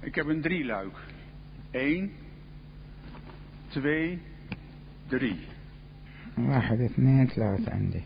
Ik heb een drieluik. 1, 2, 3. 1 2 3 عندي.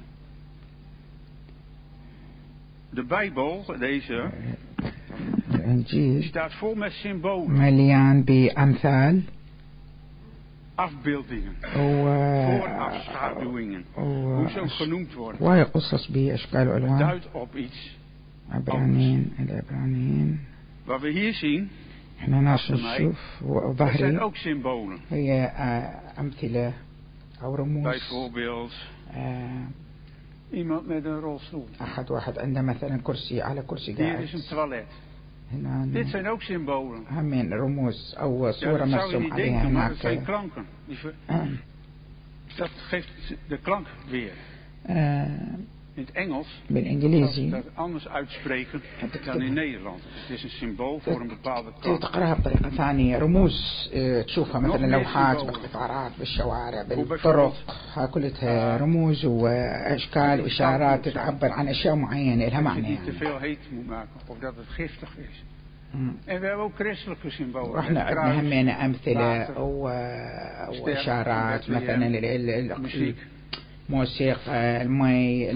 De Bijbel, deze, الإنجيل staat vol met symbolen. مليان بأمثال. Afbeeldingen. Voorafschaduwingen. Hoe ze ook genoemd worden. ويقصص بأشكال Het وألوان. duidt op iets. العبرانيين. Wat we hier zien, احنا نشوف dat zijn ظهري ook symbolen. هي أمثلة أو رموز. Bijvoorbeeld iemand met een rolstoel. واحد عنده مثلا كرسي على كرسي قاعد. Hier is een toilet. Dit zijn ook symbolen. همين رموز أو صورة dat zou je مرسوم niet عليها denken, maar dat هناك. zijn klanken. Dat geeft de klank weer. In het Engels بالإنجليزي dat anders uitspreken dan in Nederland. Het is een symbool voor een bepaalde klank. تقرأها بطريقة ثانية. رموز تشوفها مثلا لوحات بالقطارات بالشوارع بالطرق. ها كلها رموز وأشكال وإشارات تعبر عن أشياء معينة لها معنى. Dat je niet te veel heet moet maken of dat het giftig is. En we hebben ook christelijke symbolen. احنا عندنا همين أمثلة وإشارات مثلا الموسيقى موسيقى المي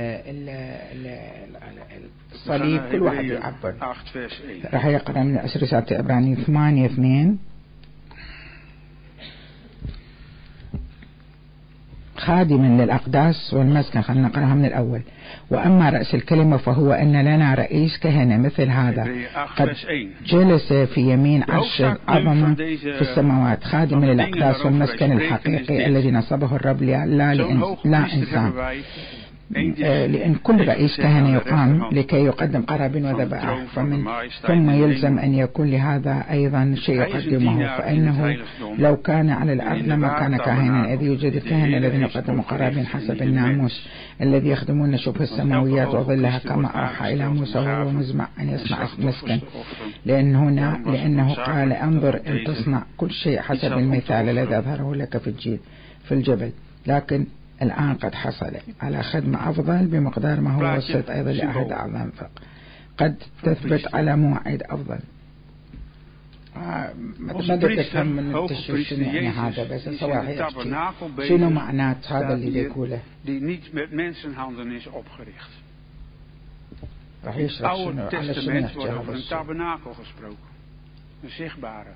الصليب كل واحد يعبر. راح يقرأ من رسالة عبرانيين 8:2. خادما للأقداس والمسكن. خلينا نقرأها من الأول. وأما رأس الكلمة فهو أن لنا رئيس كهنة مثل هذا قد جلس في يمين عرش العظمة في السماوات خادما للأقداس والمسكن الحقيقي الذي نصبه الرب لا إنسان. لأن كل رئيس كهنة يقام لكي يقدم قرابين وذبائح ثم يلزم أن يكون لهذا أيضا شيء يقدمه. فإنه لو كان على الأرض لما كان كاهنا، إذ يوجد الكهنة الذين يقدموا قرابين حسب الناموس الذي يخدمون شبه السماويات وظلها كما أوحى إلى موسى وهو مزمع أن يصنع مسكن. لأنه قال انظر أن تصنع كل شيء حسب المثال الذي أظهره لك في الجبل. لكن الآن قد حصل على خدمة أفضل بمقدار ما هو وصلت أيضا لعهد أعظم قد تثبت على موعد أفضل. ما تفهم من التشويش يعني هذا بس صواحي شنو معنات هذا اللي بيقوله. die niet met mensenhanden is opgericht. راح In het يشرح Oude شنو على شنو Testament يحكي wordt هذا over een الشيء. tabernakel gesproken. Een zichtbare.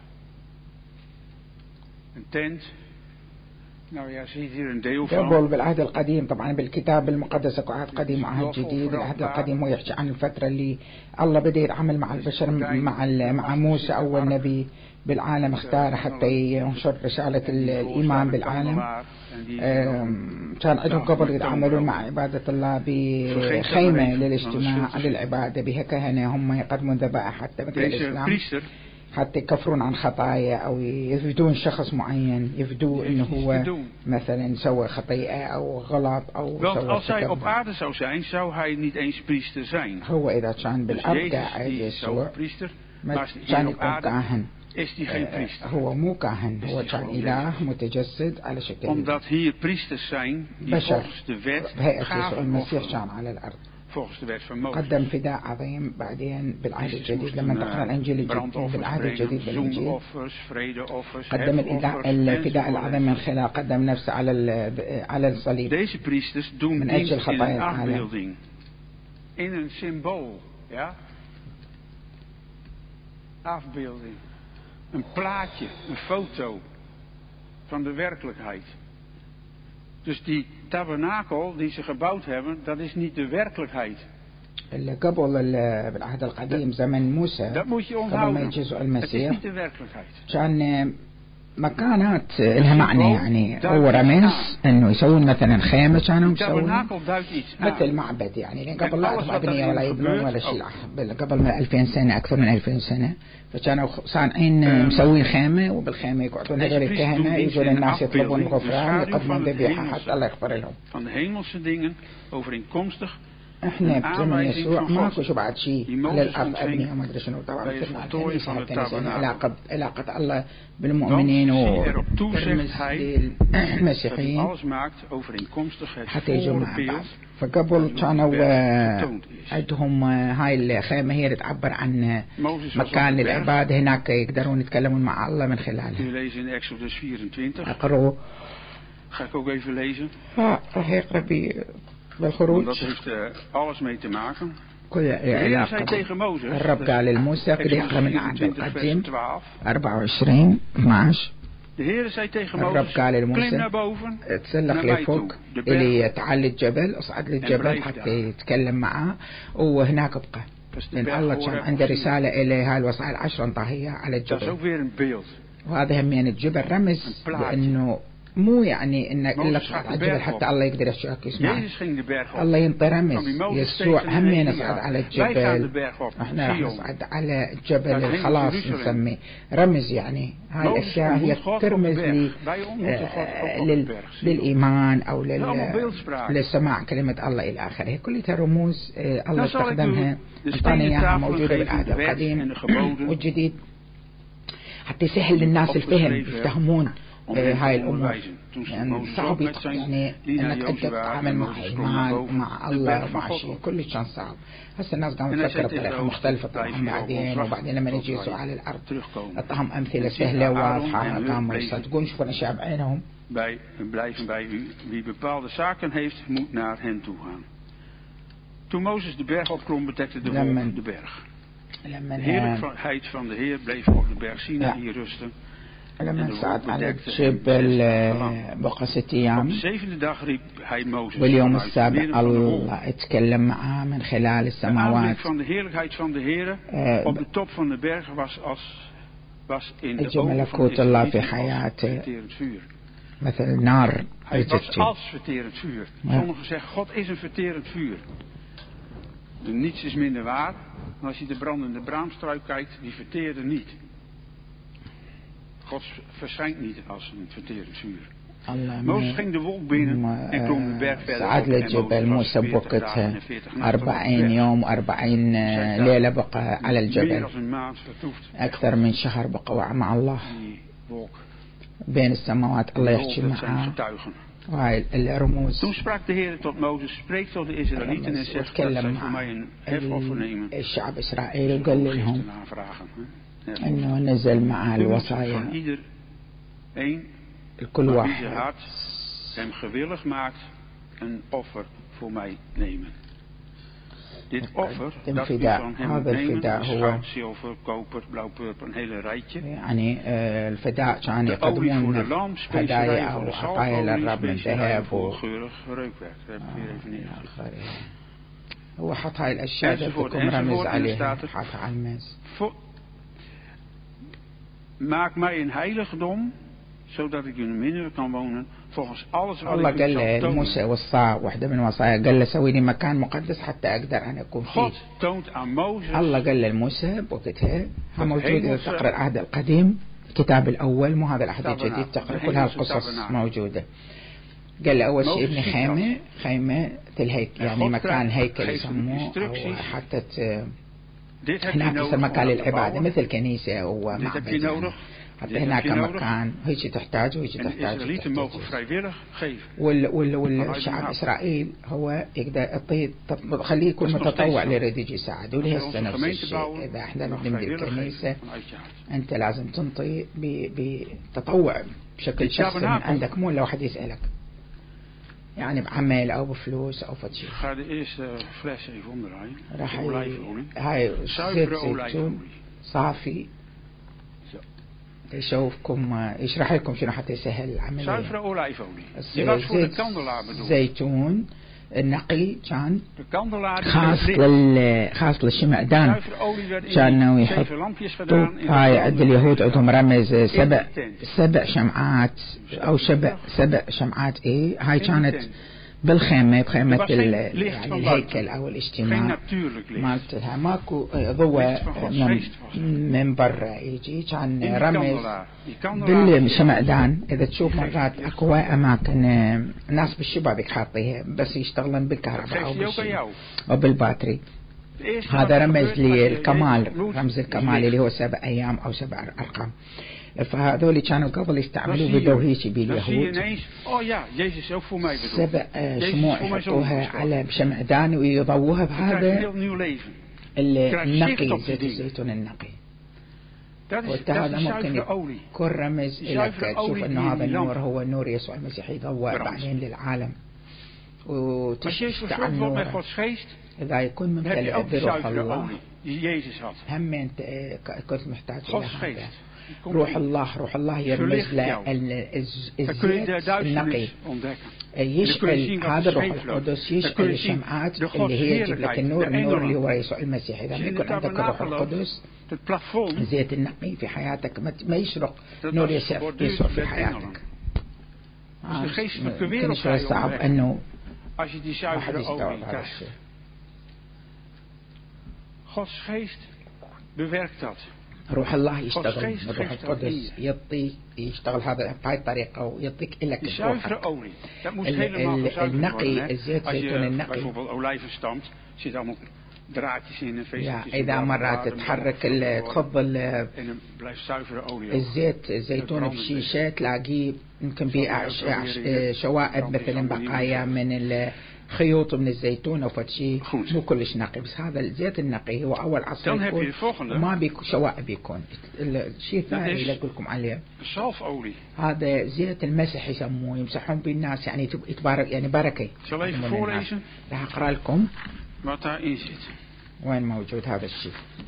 Een tent. Nou ja, zie hier een deel van. قبل بالعهد القديم طبعا بالكتاب المقدس اكو عهد قديم وعهد جديد. العهد القديم هو يحكي عن الفترة اللي الله بدأ يتعامل مع البشر مع موسى أول نبي بالعالم اختار حتى ينشر رسالة الإيمان بالعالم. كان عندهم قبل يتعاملون مع عبادة الله بخيمة للاجتماع للعبادة بها كهنة هم يقدمون ذبائح حتى مثل الإسلام حتى يكفرون عن خطايا أو يفدون شخص معين يفدوا إنه هو مثلا سوى خطيئة أو غلط أو Want als hij op aarde zou zijn, zou hij niet eens priester zijn. هو إذا كان بالأرض قاعد يسوع priester, maar كان يكون كاهن. is die geen priester. هو مو كاهن هو كان إله متجسد على شكل. Omdat hier priesters zijn die volgens de wet gaven كان على الأرض. volgens de wet van Mozes. قدم فداء عظيم بعدين بالعهد الجديد لما تقرأ الإنجيل الجديد بالعهد الجديد بالإنجيل قدم الفداء العظيم من خلال قدم نفسه على الصليب. Deze priesters doen من أجل dienst in خطايا een العالم. afbeelding, in een symbool, ja, afbeelding, een plaatje, een foto van de werkelijkheid. Dus die tabernakel die ze gebouwd hebben, dat is niet de werkelijkheid. اللي قبل بالعهد القديم زمن موسى dat moet je onthouden. Het is niet de werkelijkheid. كان مكانات لها معنى يعني هو رمز انه يسوون مثلا خيمه كانوا يسوون مثل معبد يعني لان قبل لا مبنيه ولا يبنون ولا شيء قبل من 2000 سنه اكثر من 2000 سنه فكانوا صانعين مسوين خيمه وبالخيمه يقعدون هذول الكهنه يجون الناس يطلبون الغفران يقدمون ذبيحه حتى الله يغفر لهم. Van de hemelse dingen overeenkomstig احنا بزمن يسوع ماكو شو بعد شيء على الارض ابنيه وما ادري شنو. طبعا مثل الكنيسه علاقه الله بالمؤمنين وترمز للمسيحيين حتى يجوا مع بعض. فقبل كانوا عندهم هاي الخيمه هي اللي تعبر عن مكان العباده، هناك يقدرون يتكلمون مع الله من خلالها. اقرأوا. Ga ik ook even lezen. راح يقرأ بالخروج. Dat heeft alles mee te maken. كل Heer zei tegen Mozes. الرب قال لموسى قد يقرأ من العهد القديم 24:12. الرب قال لموسى تسلق لفوق إلي تعالي الجبل، اصعد للجبل حتى يتكلم معه وهناك ابقى. لأن الله كان عنده رسالة إلى هاي الوصايا ال10 انطاهية على الجبل. وهذا هم يعني الجبل رمز لأنه مو يعني إن إلا تصعد على الجبل حتى الله يقدر يشوفك يسمعك. الله ينطي رمز. يسوع هم يصعد على الجبل، احنا راح نصعد على الجبل الخلاص نسميه رمز. يعني هاي الأشياء هي ترمز للإيمان أو للسماع كلمة الله إلى آخره. كلها رموز الله استخدمها، أعطانا إياها موجودة بالعهد القديم والجديد حتى يسهل للناس الفهم يفهمون هاي الأمور. يعني صعب يعني إنك أنت تتعامل مع إيمان مع الله ومع شيء كل كان صعب. هسه الناس قامت تفكر بطريقة مختلفة طبعا وبعدين لما يجي يسوع على الأرض أعطاهم أمثلة سهلة واضحة قاموا يصدقون يشوفون أشياء بعينهم. Blijven bij u. Wie bepaalde zaken heeft, moet naar hen toe gaan. Toen Mozes de berg opklom, bedekte de wolk de berg. De heerlijkheid van de Heer bleef op de berg Sinaï rusten. لما صعد على الجبل بقى 6 أيام. واليوم السابع الله اتكلم معه من خلال السماوات. اجى ملكوت الله في حياته مثل نار تجري. Sommigen zeggen God is een verterend vuur. Niets is minder waar. Maar als je de brandende braamstruik kijkt, die verteerde niet. God verschijnt niet als een verterend vuur. Mozes ging de wolk binnen en klom de berg verder op. صعد للجبل موسى بوقتها 40 يوم و40 ليلة بقى على الجبل، أكثر من شهر بقى مع الله بين السماوات. الله يحكي معه وهاي الرموز. Toen sprak de Heer tot Mozes: spreek tot de Israëlieten en zeg dat zij voor mij een hefoffer nemen. الشعب إسرائيل قال لهم إنه نزل مع الوصايا الكل واحد hem gewillig maakt een offer voor mij nemen. Dit offer dat u van hem nemen is goud, zilver, koper, blauw, purper, een hele rijtje. يعني الفداء كان يقدمون هدايا أو عطايا للرب من ذهب geurig reukwerk. Dat heb ik weer even neergezet. هو حط هاي الأشياء تكون رمز عليها حط على الماس. Maak mij een heiligdom, zodat ik in hun midden kan wonen, volgens alles wat الله ik u zal قال tonen. موسى وصى واحدة من وصايا قال له سوي لي مكان مقدس حتى أقدر أن أكون فيه. God toont aan Mozes. الله قال لموسى بوقتها موجود إذا تقرأ العهد القديم الكتاب الأول مو هذا العهد الجديد تقرأ كل هالقصص موجودة. قال له أول شيء ابني خيمة الهيكل يعني مكان هيكل يسموه أو حتى هناك يصير مكان للعبادة مثل كنيسة أو معبد. حتى هناك مكان هيك تحتاج وهيك تحتاج. والشعب إسرائيل هو يقدر يعطي خليه يكون متطوع اللي يريد يجي يساعد. ولهسه نفس الشيء إذا احنا بنبني الكنيسة أنت لازم تنطي بتطوع بشكل شخصي من عندك مو لو واحد يسألك يعني بعمل أو بفلوس أو فشي. راح هاي زيت زيتون صافي يشوفكم يشرح لكم شنو حتى يسهل العملية. زيتون النقي كان خاص للشمعدان كانوا يحطوا هاي عند اليهود عندهم رمز 7 شمعات أو 7 شمعات هاي كانت بالخيمة بخيمة يعني الهيكل أو الاجتماع مالتها ماكو ضوء من برا يجي كان رمز بالشمعدان. إذا تشوف مرات أكو أماكن ناس بالشبابك حاطيها بس يشتغلون بالكهرباء أو بالشيء أو بالباتري. هذا رمز للكمال، رمز الكمال اللي هو 7 أيام أو 7 أرقام. فهذول كانوا قبل يستعملوا بدوهيشي باليهود 7 شموع يحطوها على شمعدان ويضووها بهذا النقي، زيت الزيتون النقي. وهذا ممكن يكون رمز لك تشوف انه هذا النور هو نور يسوع المسيح يضوء بعدين للعالم وتشتعل النور. إذا يكون ممتلئ بروح الله هم أنت كنت محتاج إلى هذا روح الله. روح الله يرمز للزيت النقي يشعل. هذا الروح القدس يشعل الشمعات اللي هي يجيب لك النور اللي هو يسوع المسيح. إذا ما يكون عندك الروح القدس زيت النقي في حياتك ما يشرق نور يسوع في حياتك. يمكن شوي صعب أنه واحد يستوعب هذا الشيء. Gods geest bewerkt dat. روح الله يشتغل، الروح القدس يشتغل هذا بهاي الطريقة ويعطيك لك النقي الزيت زيتون النقي. إذا مرات تحرك تخض الزيت الزيتون بشيشة تلاقيه يمكن بيه شوائب مثلا بقايا من خيوط من الزيتون أو فتشي مو كلش نقي. بس هذا الزيت النقي هو أول عصر يكون ما بيكون شوائب يكون. الشيء الثاني اللي أقول لكم عليه هذا زيت المسح يسموه يمسحون بالناس يعني يتبارك يعني بركة. راح أقرأ لكم وين موجود هذا الشيء.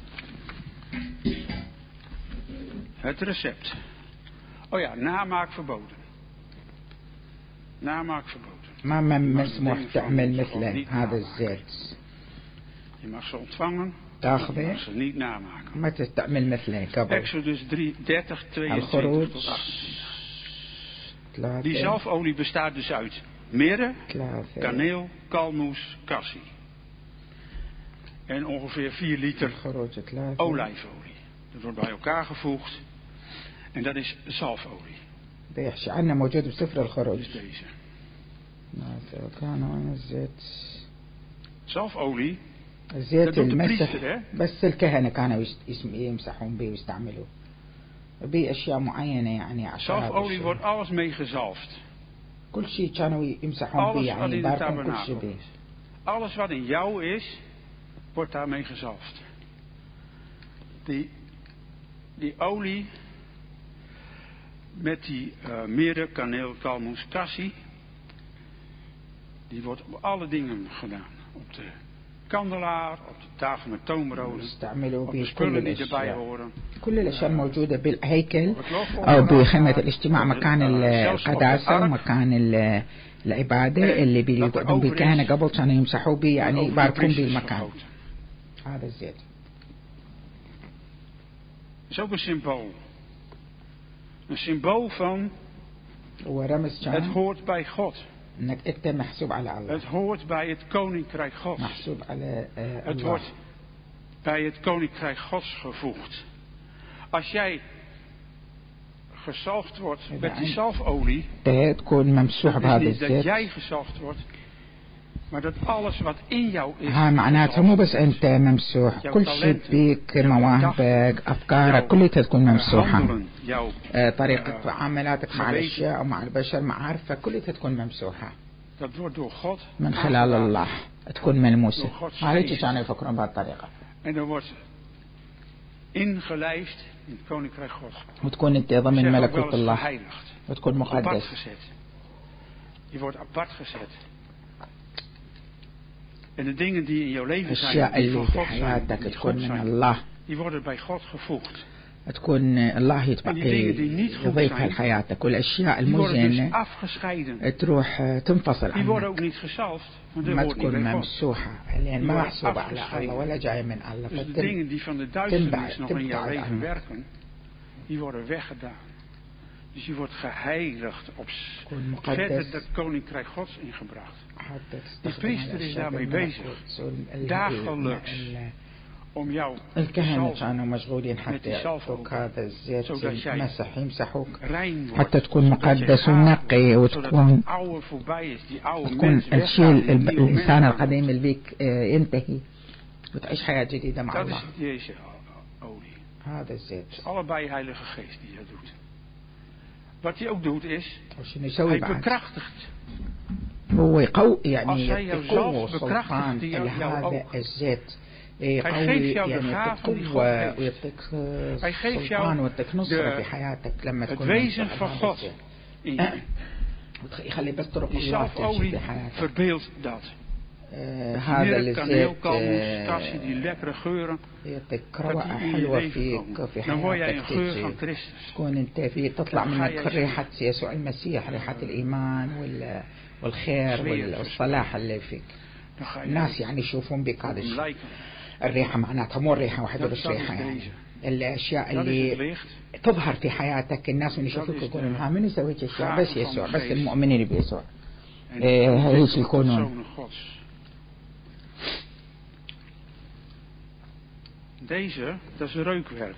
Het recept. Oh ja, namaak verboden. Namaak verboden. ما مسموح تعمل مثل هذا الزيت. Je mag ze ontvangen. تاخذه. Je mag ze niet namaken. ما تستعمل مثله قبل. Exodus 30:22 tot 8. Die zalfolie bestaat dus uit mirre, kaneel, kalmoes, cassie. En ongeveer 4 liter olijfolie. Dat wordt bij elkaar gevoegd. En dat is zalfolie. بيحكي عنه موجود بسفر الخروج. Dus deze. كان الزيت zalfolie. الزيت المسح بس الكهنة كانوا يمسحون به ويستعملوه بأشياء معينة يعني عشان zalfolie wordt alles mee gezalfd. كل شيء كانوا يمسحون به يعني يباركون كل شيء به. Alles wat in jou is, wordt daarmee gezalfd. Die olie met die mirre, kaneel, kalmoes, cassie, die wordt op alle dingen gedaan. Op de kandelaar, op de tafel met toonbroden, op de spullen die erbij horen. كل الأشياء الموجودة بالهيكل أو بخيمة الاجتماع مكان القداسة ومكان العبادة اللي بيقعدون بالكهنة قبل كانوا يمسحوا به يعني يباركون بالمكان. هذا الزيت. is ook een symbool. Een symbool van het hoort bij God. Het hoort bij het koninkrijk Gods. Het wordt bij het koninkrijk Gods gevoegd. Als jij gezalfd wordt met die zalfolie, dat is niet dat jij gezalfd wordt, maar dat alles wat in jou is. معناته مو بس أنت ممسوح، كل شيء بيك، مواهبك، أفكارك، كلها تكون ممسوحة. طريقة معاملاتك مع الأشياء أو مع البشر، معارفك، كلها تكون ممسوحة. من خلال الله تكون ملموسة. هذه كانوا يفكرون بهالطريقة. وتكون أنت ضمن ملكوت الله. وتكون مقدس. En de dingen die in jouw leven zijn, die van God zijn, die God zijn, die worden bij God gevoegd. تكون الله يضيفها لحياتك والأشياء المزينة تروح تنفصل عنك ما تكون ممسوحة لأن ما محسوبة على الله ولا جاية من الله فتنبعد عنك. Dus je wordt geheiligd, verder dat koninkrijk Gods ingebracht. De priester is daarmee bezig. Dagelijks. Om jou الكهنة كانوا مشغولين حتى يعطوك هذا الزيت المسح يمسحوك حتى تكون مقدس ونقي وتكون الشيء الإنسان القديم اللي بيك ينتهي وتعيش حياة جديدة مع الله. هذا الزيت. Allebei Heilige Geest die dat doet. Wat hij ook doet is, hij bekrachtigt. هو يقوي يعني يقوي سلطان هذا الزيت. Hij geeft jou de gave die God heeft. Hij geeft jou het wezen van God in je. Die zalfolie verbeeldt dat. Die kaneelkalm, moustache, die lekkere geuren, dat die in je leven komen. Dan word jij een geur van Christus. تطلع منك ريحة يسوع المسيح ريحة الإيمان والخير والصلاح اللي فيك. الناس يعني يشوفون بك هذا الشيء. الريحة معناتها مو الريحة واحدة بس ريحة يعني الأشياء اللي تظهر في حياتك الناس من يشوفوك يقولون ها من يسوي أشياء بس يسوع بس المؤمنين بيسوع هيك يكونون. Deze, dat is reukwerk.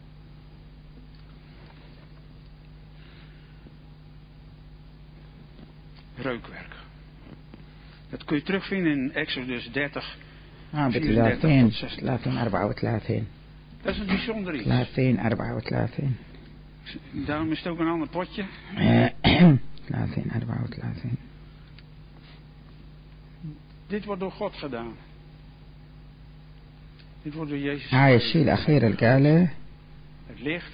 Reukwerk. Dat kun je terugvinden in Exodus 30. 30 34. Dat is een bijzonder iets. 30 34. Daarom is het ook een ander potje. 30 34. Dit wordt door God gedaan. Dit wordt door Jezus. هاي الشيء الأخير اللي قاله. Het licht.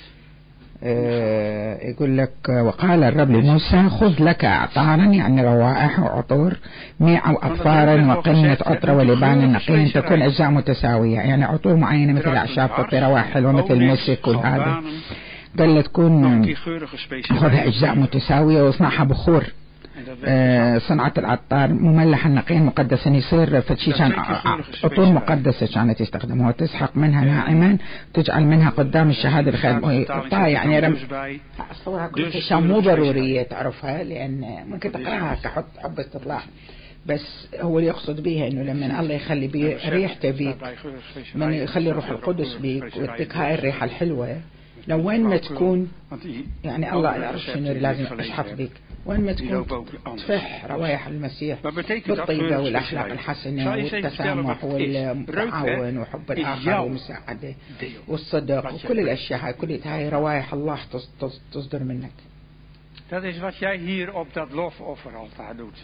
يقول لك وقال الرب لموسى خذ لك عطارا يعني روائح وعطور ميع وأطفارا وقنة عطرة ولبان نقي تكون أجزاء متساوية يعني عطور معينة مثل أعشاب تعطي روائح حلوة مثل المسك والهذا قال له تكون خذها أجزاء متساوية واصنعها بخور صنعة العطار مملحا نقيا مقدسا يصير فشي كان عطور مقدسة كانت يستخدموها تسحق منها ناعما تجعل منها قدام الشهادة بخير يعني أصورها كل أشياء مو ضرورية تعرفها لأن ممكن تقرأها كحط حبة تطلع بس هو اللي يقصد بيها انه لما الله يخلي ريحته بيك من يخلي روح القدس بيك ويعطيك هاي الريحة الحلوة لو وين ما تكون يعني الله يعرف شنو لازم اشحط بيك وين ما تكون تفح روايح المسيح بالطيبة والأخلاق الحسنة والتسامح والتعاون وحب الآخر والمساعدة والصدق وكل الأشياء هاي كلها هاي روايح الله تصدر منك. Dat is wat jij hier op dat lofofferaltaar doet.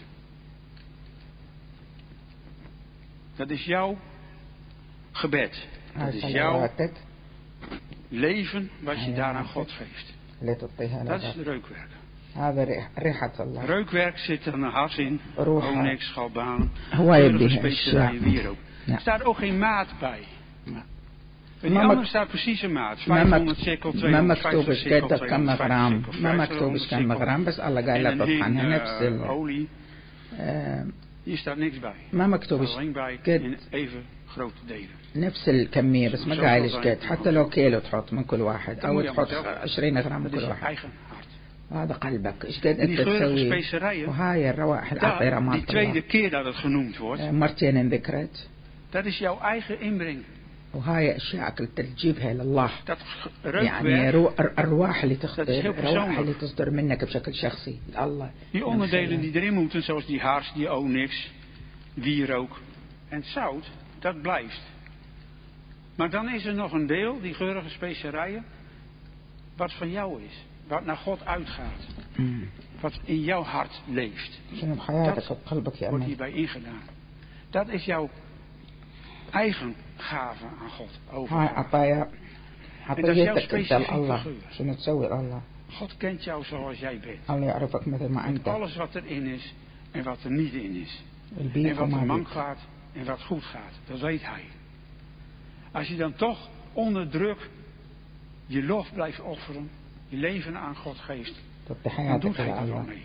Dat is jouw gebed. Dat is jouw leven wat je daar aan God geeft. Dat is de reukwerk. Reukwerk zit er een hars in, onyx, galbaan, geurige specerijen, wierook. Er staat ook geen maat bij. In die andere staat precies een maat. 500 shekel, 250 shekel, 250 shekel, 500 shekel. En een olie. Hier staat niks bij. Er staat alleen bij in even grote delen. نفس الكمية بس ما قايل ايش قد حتى لو كيلو تحط من كل واحد او تحط 20 غرام من كل واحد هذا قلبك ايش قد انت تسوي وهاي الروائح العطرة ما die tweede keer dat het genoemd wordt مرتين ذكرت dat is jouw eigen inbreng وهاي اشياء تجيبها لله يعني الارواح اللي تخطر الروائح اللي تصدر منك بشكل شخصي الله die onderdelen die erin moeten zoals die hars, die onyx, wierook en zout dat blijft. Maar dan is er nog een deel, die geurige specerijen, wat van jou is. Wat naar God uitgaat. Wat in jouw hart leeft. Dat wordt hierbij ingedaan. Dat is jouw eigen gave aan God. Overgave. En dat is jouw specifieke geur. God kent jou zoals jij bent. Met alles wat erin is en wat er niet in is. En wat er mank gaat en wat goed gaat. Dat weet hij. Als je dan toch onder druk je lof blijft offeren, je leven aan God geeft, dan doet hij er wel mee.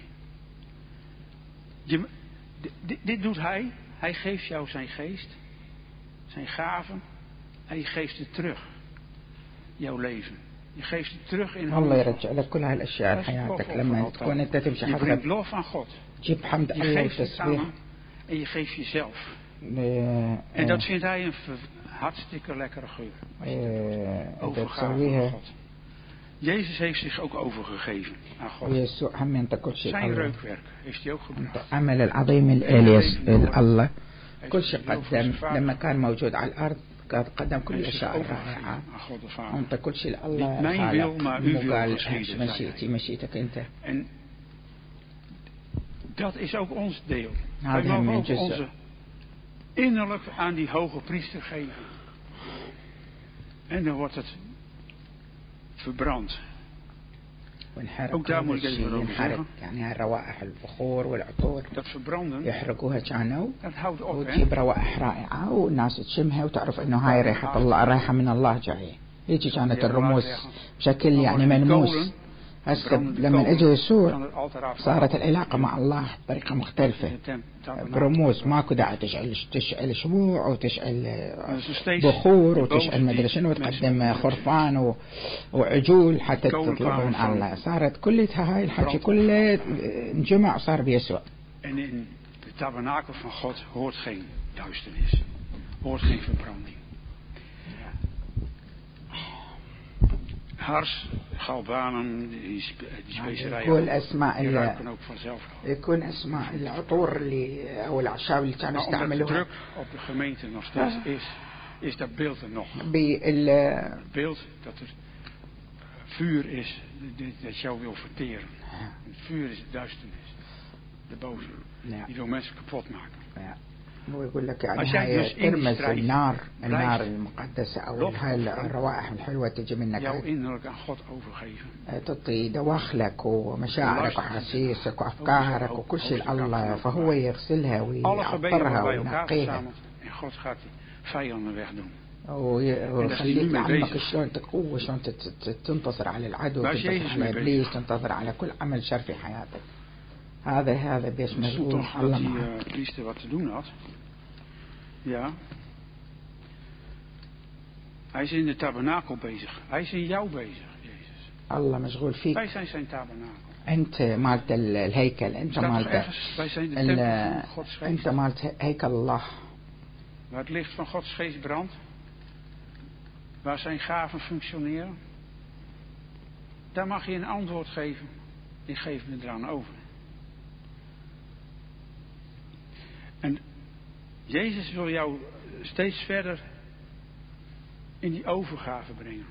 Dit doet hij. Hij geeft jou zijn geest, zijn gaven en je geeft het terug. Jouw leven. Je geeft het terug in الله يرجع لك كل هالأشياء بحياتك لما تكون أنت تمشي Je حسب. brengt lof aan God. جيب حمد Je الله geeft het وتسبيح. aan en je geeft jezelf. En dat vindt hij een hartstikke lekkere geur. Overgave aan God. Jezus heeft zich ook overgegeven aan God. Zijn reukwerk heeft hij ook gebracht. عمل العظيم الإليس الله كل شيء قدم لما كان موجود على الأرض قدم كل الأشياء الرائعة. أنت كل شيء الله خالق مو قال مشيئتك أنت. En dat is ook ons deel. Wij mogen ook onze innerlijk aan die hoge priester geven. En dan wordt het verbrand. Ook daar moet ik even over zeggen. يعني الروائح البخور والعطور dat verbranden يحرقوها كانوا dat houdt op وتجيب روائح رائعة والناس تشمها وتعرف انه هاي ريحة الله ريحة من الله جاية. هيك كانت الرموز بشكل يعني ملموس. هسه لما اجى يسوع صارت العلاقة مع الله بطريقة مختلفة برموز. ماكو داعي تشعل شموع وتشعل بخور وتشعل مدري شنو وتقدم خرفان وعجول حتى تطلب من الله. صارت كلها هاي الحكي كله انجمع صار بيسوع. En in de tabernakel van God hoort geen duisternis. Hoort geen verbranding. Hars, galbanen, die specerijen, die ruiken ook vanzelf. يكون اسماء العطور اللي او الاعشاب اللي كانوا يستعملوها. De druk op de gemeente nog steeds is dat beeld er nog. Het beeld dat er vuur is dat jou wil verteren. Het vuur is de duisternis, de boze, die wil mensen kapot maken. ويقول لك يعني هاي ترمز النار المقدسة أو هاي الروائح الحلوة تجي منك تعطي دواخلك ومشاعرك وأحاسيسك وأفكارك وكل شيء الله فهو يغسلها ويعطرها وينقيها ويخليك لعلمك شلون تقوى شلون تنتصر على العدو تنتصر على إبليس تنتصر على كل عمل شر في حياتك. هذا بيش مشغول الله معك. priester wat te doen had. Ja. Hij is in de tabernakel bezig. Hij is in jou bezig, Jezus. الله مشغول فيك. Wij zijn zijn tabernakel. أنت مالت الهيكل. أنت مالت. Wij zijn de tempel van Gods geest. أنت مالت هيكل الله. Waar het licht van Gods geest brandt. Waar zijn gaven functioneren. Daar mag je een antwoord geven. Ik geef me eraan over. En Jezus wil jou steeds verder in die overgave brengen.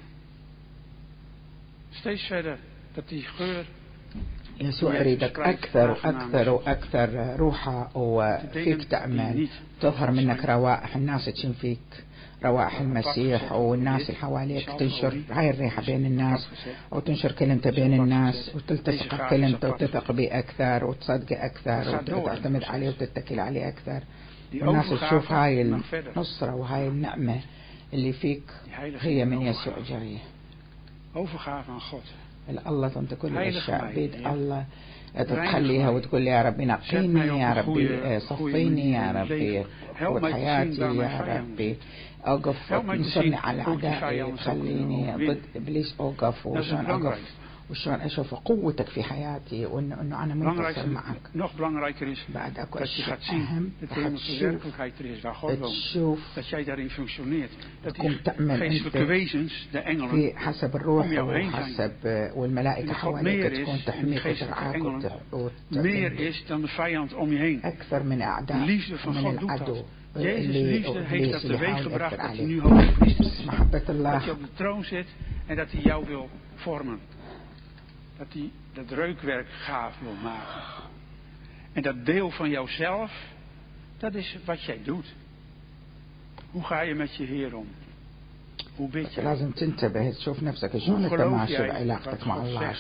Steeds verder dat die geur. يسوع يريدك أكثر وأكثر وأكثر روحه وفيك تعمل تظهر منك روائح الناس تشم فيك روائح المسيح والناس اللي حواليك تنشر هاي الريحة بين الناس وتنشر كلمته بين الناس وتلتصق بكلمته وتثق به أكثر وتصدقه أكثر وتعتمد عليه وتتكل عليه أكثر. والناس تشوف هاي النصرة وهاي النعمة اللي فيك هي من يسوع جاية. Overgave aan God. الله أنت كل الأشياء بيد الله تخليها وتقول لي يا ربي نقيني يا ربي صفيني يا ربي قوة حياتي يا ربي أوقف انصرني على أعدائي خليني ضد إبليس أوقف وشون أوقف وشون أشوف قوتك في حياتي وإنه أنا منتصر معك. Nog belangrijker is بعد أكو dat je gaat zien dat er een werkelijkheid er is waar God woont. Dat jij daarin functioneert. Dat die geestelijke wezens, de engelen, حسب الروح om jou heen وحسب والملائكة حواليك تكون تحميك وترعاك meer is dan de vijand om je heen. أكثر من أعداء. De liefde van God doet dat. Jezus' liefde heeft dat teweeg gebracht dat hij nu hoge priester is. Dat hij op de troon zit en dat hij jou wil vormen. Dat hij dat reukwerk gaaf wil maken. En dat deel van jouzelf, dat is wat jij doet. Hoe ga je met je Heer om? Hoe bid je? لازم تنتبه تشوف نفسك شلون انت ماشي بعلاقتك مع الله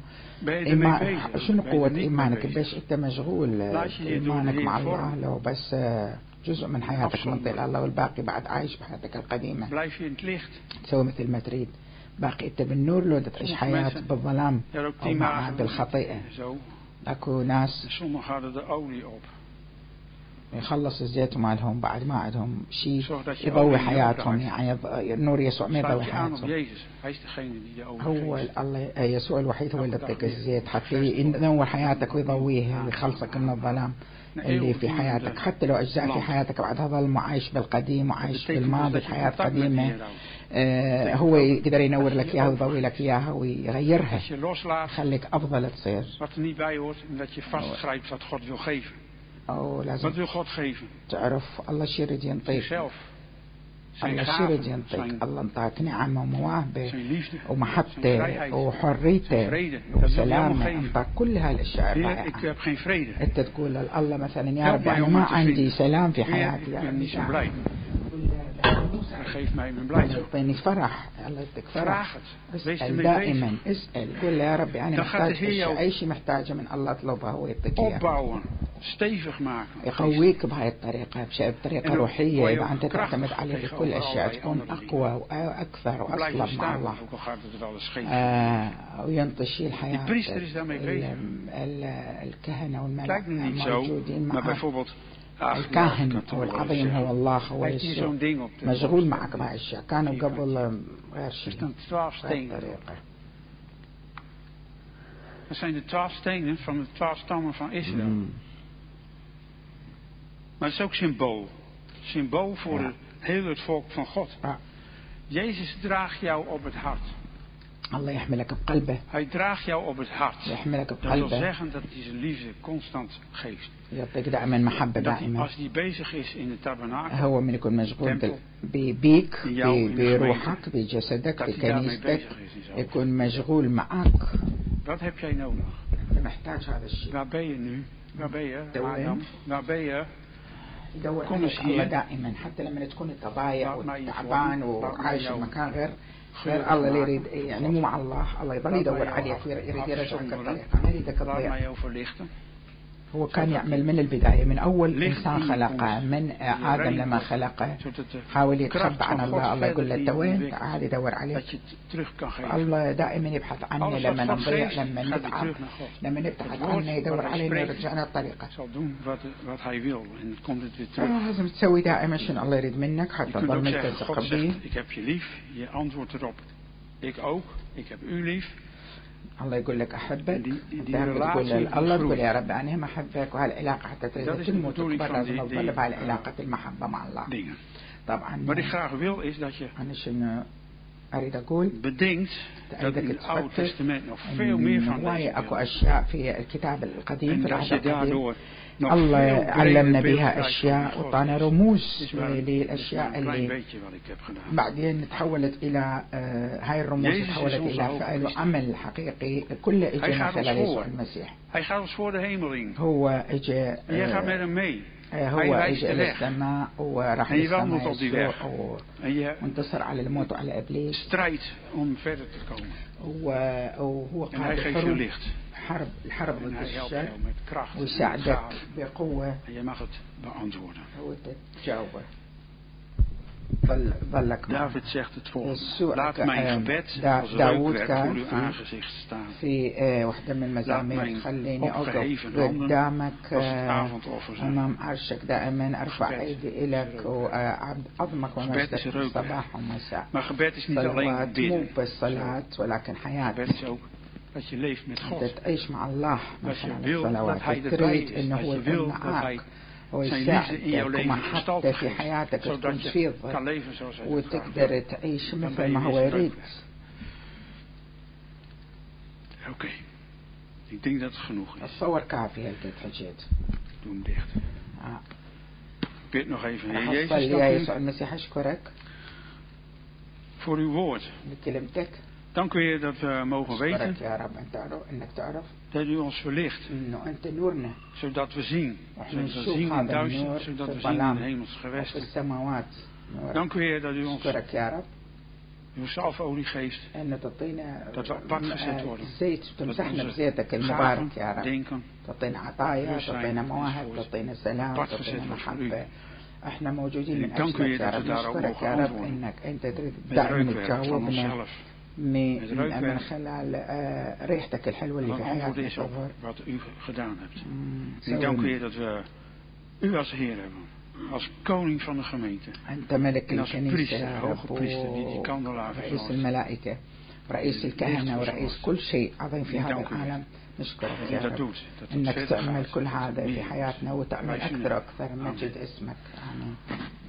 شنو قوة إيمانك بس انت مشغول إيمانك مع الله لو بس جزء من حياتك منطقة لله والباقي بعد عايش بحياتك القديمة تسوي مثل ما تريد باقي انت بالنور لو تعيش حياة بالظلام أو مع بالخطيئة. اكو ناس يخلص الزيت مالهم بعد ما عندهم شيء يضوي حياتهم، يعني النور يسوع ما يضوي حياتهم. هو الله يسوع الوحيد هو اللي يعطيك الزيت حتى ينور حياتك ويضويها ويخلصك من الظلام اللي في حياتك. حتى لو أجزاء في حياتك بعدها ظل عايش بالقديم وعايش بالماضي في حياة قديمة، هو يقدر ينور لك إياها ويضوي لك إياها ويغيرها خليك أفضل تصير. أو لازم تعرف الله شو يريد ينطيك، الله شو يريد ينطيك. الله انطاك نعمة ومواهبه ومحبته وحريته وسلامه، انطاك كل هالاشياء الرائعة. انت تقول الله مثلا يا رب أنا ما عندي سلام في حياتي، يا رب يعطيني فرح. الله يعطيك فرح. اسأل دائما، اسأل قول يا ربي أنا محتاج أي شيء محتاجه من الله اطلبه هو يعطيك إياه. يقويك بهاي الطريقة بطريقة روحية. إذا أنت تعتمد عليه في كل أشياء تكون أقوى وأكثر وأصلب مع الله، وينطشي الحياة. الكهنة والملائكة موجودين معك. الكاهن والعظيم هو الله، هو يسوع مشغول معك بهاي الأشياء. كانوا قبل غير شيء. Dat zijn de 12 stenen van de 12 stammen van Israël. Maar het is ook symbool. Symbool voor heel het volk van God. Jezus draagt jou op het hart. الله يحملك بقلبه. Hij draagt jou op het hart. يحملك Dat بقلبه. wil zeggen dat hij zijn liefde constant geeft. يعطيك دائما محبة دائما. Als hij bezig is in de tabernakel. هو من يكون مشغول بيك بروحك بجسدك بكنيستك، يكون مشغول معك. Wat heb jij nodig? محتاج هذا الشيء. Waar ben je nu? Waar ben je? Adam? Waar ben je? يدور عليك الله دائما، حتى لما تكون ضايع وتعبان وعايش بمكان غير الله اللي يريد، يعني مو مع الله يضل يدور عليك ويريد يرجعك الطريقة، ما يريدك تضيع. هو كان يعمل من البداية، من أول إنسان خلقه، من آدم لما خلقه حاول يتخبى عن الله. الله يقول له توين تعال يدور عليك. الله دائما يبحث عنه لما نضيع، لما نتعب، لما نبتعد عنه يدور علينا ويرجعنا الطريقة. لازم تسوي دائما شنو الله يريد منك حتى تضل ملتزق به. الله يقول لك أحبك، تقول الله تقول يا رب أنا أحبك، وهالعلاقة حتى تريد تموت وتكبر لازم تظل بهالعلاقة المحبة مع الله. طبعا أنا شنو أريد أقول bedenkt dat in het Oude Testament nog veel meer van deze أكو أشياء في الكتاب القديم في العهد القديم الله علمنا بها أشياء وطانا رموز للأشياء اللي بعدين تحولت إلى هاي الرموز تحولت إلى فعل وعمل حقيقي كل إجا من خلال يسوع المسيح. هو إجا هو إجا إلى السماء وراح للسماء يسوع وانتصر على الموت وعلى إبليس. وهو قائد الحرب ضد الشر ويساعدك بقوة. هو تجاوبه. David zegt het volgende: laat mijn gebed als reukwerk voor uw aangezicht staan. واحدة من المزامير خليني أوقف قدامك أمام عرشك دائما أرفع أيدي إليك وأعظمك ومجدك صباح ومساء. صلوات مو بالصلاة ولكن حياة. تعيش مع الله من خلال الصلوات. تريد إنه هو يكون معك ويساعدك ومحبته في حياتك تكون تفيض وتقدر تعيش مثل ما هو يريد. Oké. Ik denk dat het genoeg is. الصور كافي هلكت حجيت. Doe hem dicht. Ik bid nog even, Heer Jezus, voor uw woord. Dank u, Heer, dat we mogen weten dat u ons verlicht, zodat we zien in duisternis, zodat we zien in de hemelse gewesten. Dank u, Heer, dat u ons uw zalfolie geeft, dat we apart gezet worden, dat we onze denken, bewustzijn apart gezet wordt voor u. احنا موجودين من أجلك يا رب. نشكرك يا رب انك انت تريد دائما تجاوبنا من خلال ريحتك الحلوة اللي في حياتنا. wat u gedaan hebt. Ik dank u dat we U als Heer hebben. Als koning van de gemeente. En als priester, hoge priester die die kandelaar رئيس الملائكة رئيس الكهنة ورئيس كل شيء عظيم في هذا العالم. نشكرك يا رب أنك تعمل كل هذا في حياتنا وتعمل أكثر وأكثر. مجد اسمك. آمين.